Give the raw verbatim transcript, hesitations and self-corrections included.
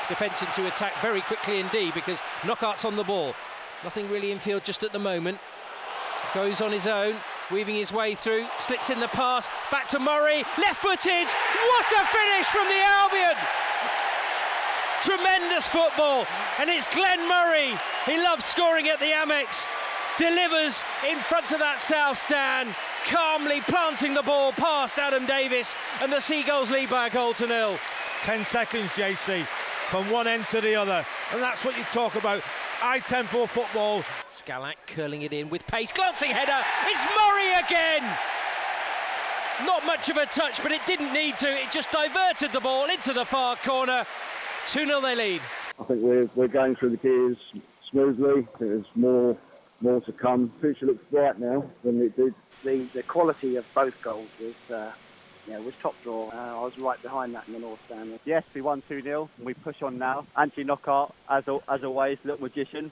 defence into attack very quickly indeed, because Knockaert's on the ball. Nothing really in field just at the moment. Goes on his own, weaving his way through, slips in the pass, back to Murray, left-footed. What a finish from the Albion! Tremendous football, and it's Glenn Murray. He loves scoring at the Amex. Delivers in front of that south stand, calmly planting the ball past Adam Davis, and the Seagulls lead by a goal to nil. Ten seconds, J C, from one end to the other, and that's what you talk about. High-tempo football. Scalak curling it in with pace, glancing header, it's Murray again! Not much of a touch, but it didn't need to, it just diverted the ball into the far corner. two nil they lead. I think we're, we're going through the gears smoothly. There's more more to come. The future looks bright now than it did. The, the quality of both goals was uh, yeah, was top draw. Uh, I was right behind that in the North Stand. Yes, we won two nil and we push on now. Anthony Knockaert, as, as always, little magician.